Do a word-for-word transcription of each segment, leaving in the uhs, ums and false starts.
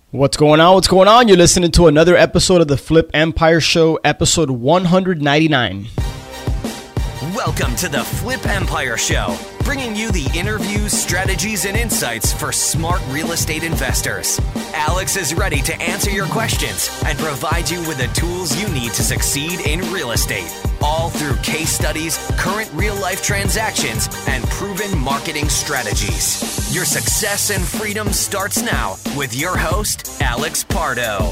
What's going on? What's going on? You're listening to another episode of the Flip Empire Show, episode one ninety-nine. Welcome to the Flip Empire Show, bringing you the interviews, strategies, and insights for smart real estate investors. Alex is ready to answer your questions and provide you with the tools you need to succeed in real estate, all through case studies, current real-life transactions, and proven marketing strategies. Your success and freedom starts now with your host, Alex Pardo.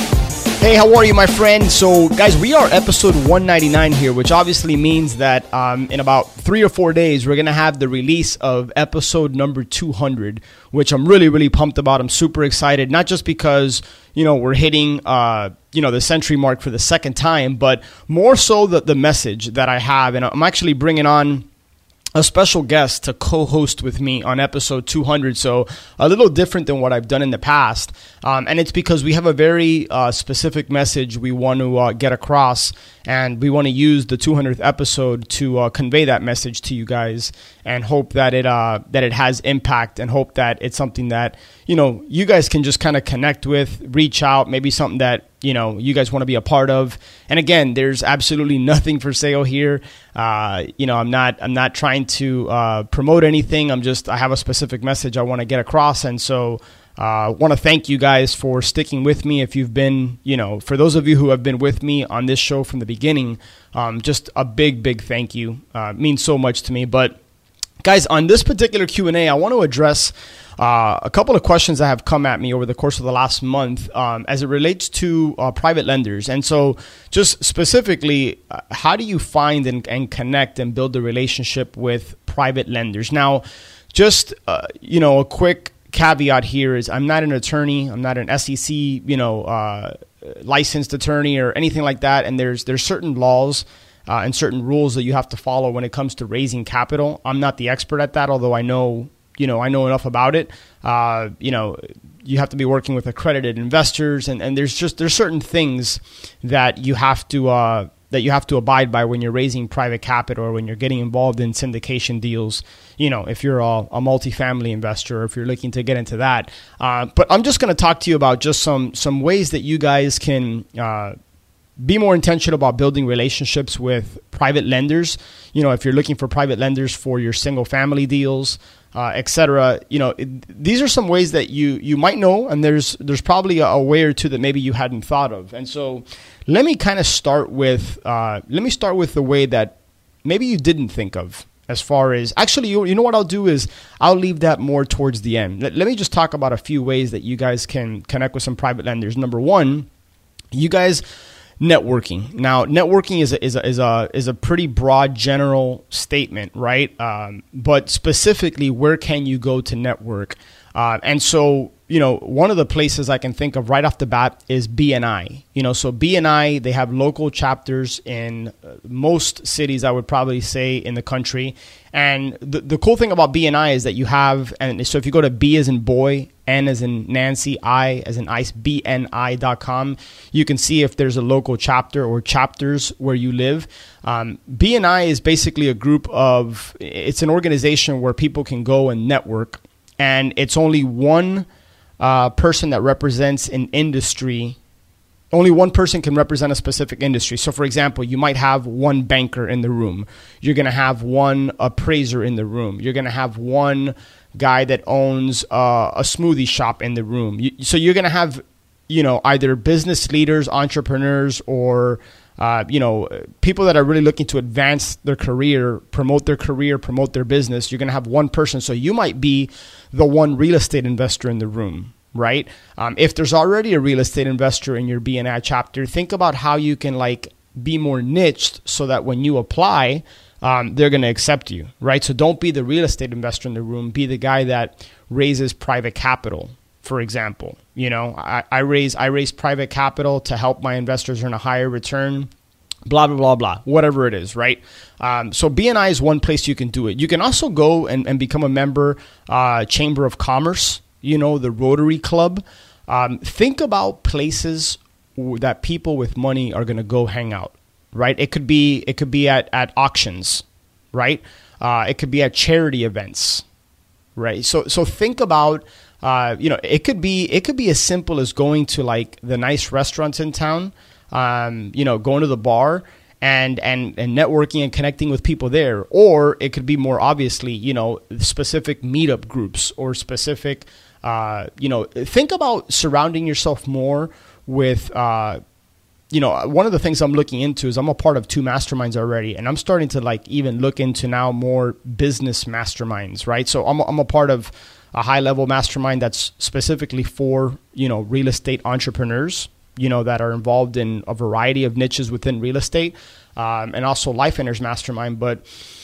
Hey, how are you, my friend? So, guys, we are episode one ninety-nine here, which obviously means that um, in about three or four days, we're going to have the release of episode number two hundred, which I'm really, really pumped about. I'm super excited, not just because, you know, we're hitting, uh, you know, the century mark for the second time, but more so the, the message that I have. And I'm actually bringing on a special guest to co-host with me on episode two hundred, so a little different than what I've done in the past, um, and it's because we have a very uh, specific message we want to uh, get across, and we want to use the two hundredth episode to uh, convey that message to you guys, and hope that it uh, that it has impact, and hope that it's something that, you know, you guys can just kind of connect with, reach out, maybe something that, you know, you guys want to be a part of. And again, there's absolutely nothing for sale here. Uh, you know, I'm not, I'm not trying to uh, promote anything. I'm just, I have a specific message I want to get across. And so I uh, want to thank you guys for sticking with me. If you've been, you know, for those of you who have been with me on this show from the beginning, um, just a big, big thank you. Uh, it means so much to me. But guys, on this particular Q and A, I want to address Uh, a couple of questions that have come at me over the course of the last month um, as it relates to uh, private lenders. And so just specifically, uh, how do you find and, and connect and build a relationship with private lenders? Now, just, uh, you know, a quick caveat here is I'm not an attorney. I'm not an S E C, you know, uh, licensed attorney or anything like that. And there's there's certain laws uh, and certain rules that you have to follow when it comes to raising capital. I'm not the expert at that, although I know you know, I know enough about it. Uh, you know, you have to be working with accredited investors, and, and there's just there's certain things that you have to uh, that you have to abide by when you're raising private capital or when you're getting involved in syndication deals. You know, if you're a, a multifamily investor, or if you're looking to get into that. Uh, but I'm just going to talk to you about just some some ways that you guys can Uh, be more intentional about building relationships with private lenders. You know, if you're looking for private lenders for your single family deals, uh, et cetera, you know, it, these are some ways that you, you might know, and there's, there's probably a, a way or two that maybe you hadn't thought of. And so let me kind of start with, uh, let me start with the way that maybe you didn't think of. As far as, actually, you, you know what I'll do is I'll leave that more towards the end. Let, let me just talk about a few ways that you guys can connect with some private lenders. Number one, you guys, networking. Now, networking is a, is a, is a, is a pretty broad general statement, right? Um, but specifically, where can you go to network? Uh, and so, you know, one of the places I can think of right off the bat is B N I. You know, so B N I, they have local chapters in most cities, I would probably say, in the country. And the, the cool thing about B N I is that you have, and so if you go to B as in boy, N as in Nancy, I as in ice, B N I dot com, you can see if there's a local chapter or chapters where you live. Um, B N I is basically a group of, it's an organization where people can go and network. And it's only one uh, person that represents an industry. Only one person can represent a specific industry. So, for example, you might have one banker in the room. You're going to have one appraiser in the room. You're going to have one guy that owns uh, a smoothie shop in the room. You, so you're going to have, you know, either business leaders, entrepreneurs, or Uh, you know, people that are really looking to advance their career, promote their career, promote their business. You're going to have one person. So you might be the one real estate investor in the room, right? Um, if there's already a real estate investor in your B N I chapter, think about how you can like be more niched so that when you apply, um, they're going to accept you, right? So don't be the real estate investor in the room. Be the guy that raises private capital. For example, you know, I, I raise I raise private capital to help my investors earn a higher return, blah, blah, blah, blah, whatever it is, right? Um, so B N I is one place you can do it. You can also go and, and become a member, uh, Chamber of Commerce, you know, the Rotary Club. Um, think about places that people with money are going to go hang out, right? It could be it could be at, at auctions, right? Uh, it could be at charity events, right? So so think about Uh, you know, it could be it could be as simple as going to like the nice restaurants in town. Um, you know, going to the bar and and and networking and connecting with people there, or it could be more obviously, you know, specific meetup groups or specific. Uh, you know, think about surrounding yourself more with. Uh, You know, one of the things I'm looking into is I'm a part of two masterminds already, and I'm starting to like even look into now more business masterminds, right? So I'm a, I'm a part of a high level mastermind that's specifically for, you know, real estate entrepreneurs, you know, that are involved in a variety of niches within real estate, um, and also Life Enders Mastermind. But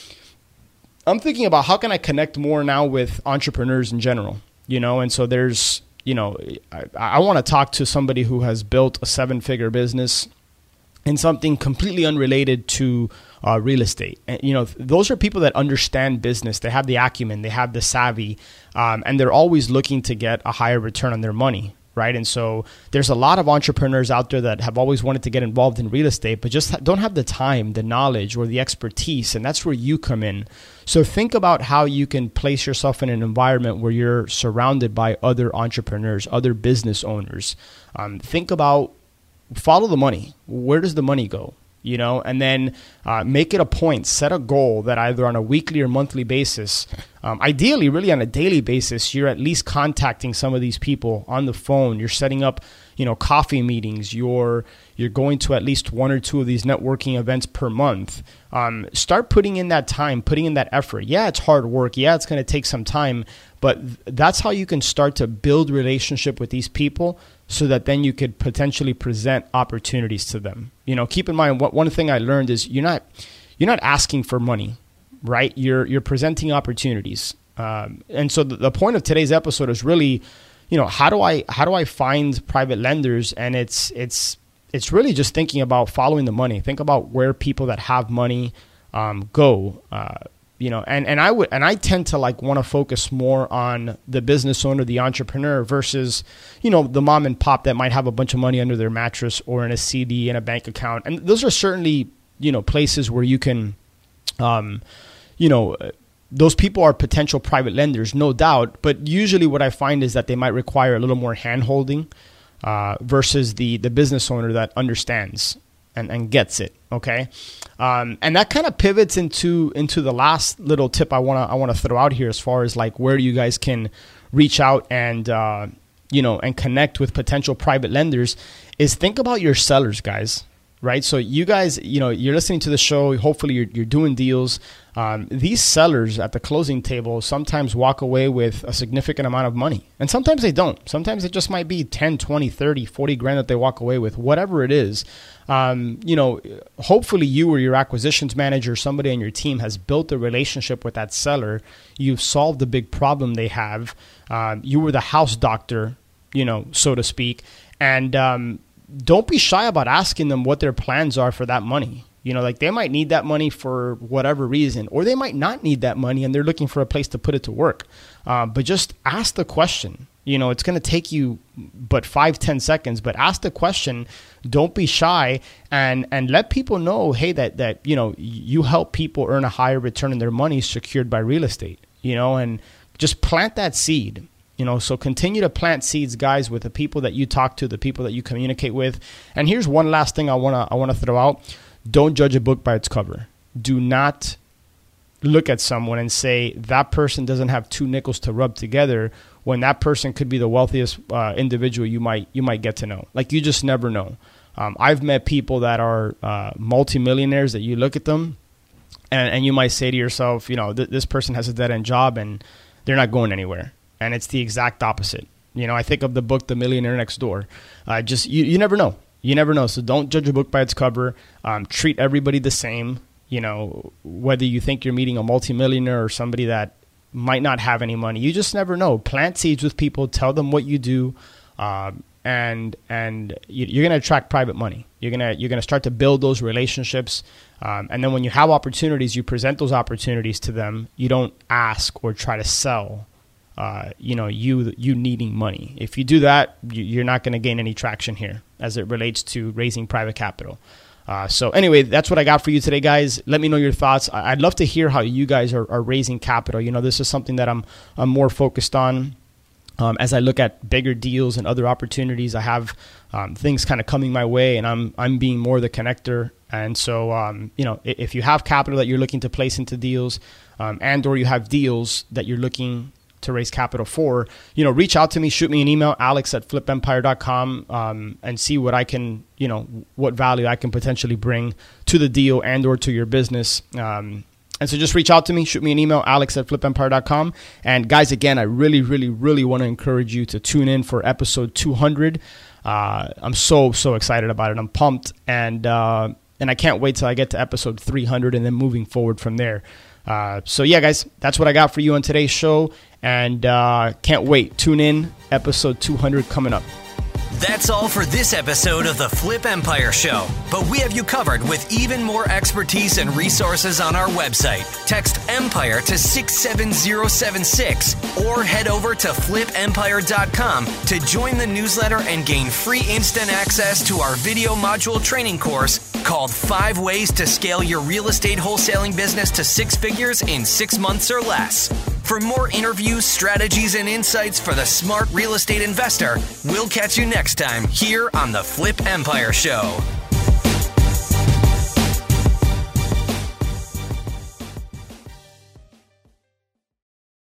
I'm thinking about how can I connect more now with entrepreneurs in general, you know, and so there's, you know, I, I want to talk to somebody who has built a seven-figure business in something completely unrelated to uh, real estate. And, you know, those are people that understand business. They have the acumen, they have the savvy, um, and they're always looking to get a higher return on their money, right? And so there's a lot of entrepreneurs out there that have always wanted to get involved in real estate, but just don't have the time, the knowledge, or the expertise, and that's where you come in. So think about how you can place yourself in an environment where you're surrounded by other entrepreneurs, other business owners. Um, think about, follow the money. Where does the money go? You know, and then uh, make it a point, set a goal that either on a weekly or monthly basis, um, ideally really on a daily basis, you're at least contacting some of these people on the phone. You're setting up, you know, coffee meetings. You're you're going to at least one or two of these networking events per month. Um, start putting in that time, putting in that effort. Yeah, it's hard work. Yeah, it's going to take some time, but th- that's how you can start to build relationship with these people, so that then you could potentially present opportunities to them. You know, keep in mind, what one thing I learned is you're not you're not asking for money, right? You're you're presenting opportunities. Um, and so the, the point of today's episode is really, you know, how do I how do I find private lenders? And it's it's it's really just thinking about following the money. Think about where people that have money um, go. Uh, You know, and, and I would and I tend to like want to focus more on the business owner, the entrepreneur, versus, you know, the mom and pop that might have a bunch of money under their mattress or in a C D in a bank account. And those are certainly, you know, places where you can, um, you know, those people are potential private lenders, no doubt. But usually what I find is that they might require a little more hand holding uh, versus the the business owner that understands and, and gets it. Okay. Um, and that kind of pivots into into the last little tip I want to I want to throw out here, as far as like where you guys can reach out and uh, you know and connect with potential private lenders, is think about your sellers, guys. Right. So you guys, you know, you're listening to the show. Hopefully you're, you're doing deals. Um, these sellers at the closing table sometimes walk away with a significant amount of money, and sometimes they don't. Sometimes it just might be ten, twenty, thirty, forty grand that they walk away with, whatever it is. Um, you know, hopefully you or your acquisitions manager, somebody on your team has built a relationship with that seller. You've solved the big problem they have. Um, you were the house doctor, you know, so to speak. And, um, don't be shy about asking them what their plans are for that money. You know, like they might need that money for whatever reason, or they might not need that money and they're looking for a place to put it to work. Uh, but just ask the question. You know, it's going to take you but five, ten seconds, but ask the question. Don't be shy, and and let people know, hey, that, that, you know, you help people earn a higher return on their money secured by real estate, you know, and just plant that seed. You know, so continue to plant seeds, guys, with the people that you talk to, the people that you communicate with. And here's one last thing I want to I want to throw out. Don't judge a book by its cover. Do not look at someone and say that person doesn't have two nickels to rub together, when that person could be the wealthiest uh, individual you might you might get to know. Like, you just never know. Um, I've met people that are uh, multimillionaires that you look at them and, and you might say to yourself, you know, th- this person has a dead-end job and they're not going anywhere. And it's the exact opposite. You know, I think of the book, The Millionaire Next Door. Uh, just you, you never know. You never know. So don't judge a book by its cover. Um, treat everybody the same. You know, whether you think you're meeting a multimillionaire or somebody that might not have any money, you just never know. Plant seeds with people. Tell them what you do, um, and and you, you're going to attract private money. You're gonna you're gonna start to build those relationships, um, and then when you have opportunities, you present those opportunities to them. You don't ask or try to sell. Uh, you know, you you needing money. If you do that, you, you're not going to gain any traction here as it relates to raising private capital. Uh, so anyway, that's what I got for you today, guys. Let me know your thoughts. I'd love to hear how you guys are, are raising capital. You know, this is something that I'm I'm more focused on. Um, as I look at bigger deals and other opportunities, I have um, things kind of coming my way, and I'm I'm being more the connector. And so, um, you know, if you have capital that you're looking to place into deals, um, and or you have deals that you're looking to raise capital for, you know, reach out to me, shoot me an email, alex at flip empire dot com, um, and see what I can, you know, what value I can potentially bring to the deal and or to your business. Um, And so just reach out to me, shoot me an email, alex at flip empire dot com. And guys, again, I really, really, really want to encourage you to tune in for episode two hundred. Uh, I'm so, so excited about it. I'm pumped. And uh, and I can't wait till I get to episode three hundred and then moving forward from there. Uh, so yeah, guys, that's what I got for you on today's show. And uh, can't wait. Tune in, episode two hundred coming up. That's all for this episode of the Flip Empire Show, but we have you covered with even more expertise and resources on our website. Text EMPIRE to six seven zero seven six or head over to flip empire dot com to join the newsletter and gain free instant access to our video module training course called Five Ways to Scale Your Real Estate Wholesaling Business to Six Figures in Six Months or Less. For more interviews, strategies, and insights for the smart real estate investor, we'll catch you next time here on the Flip Empire Show.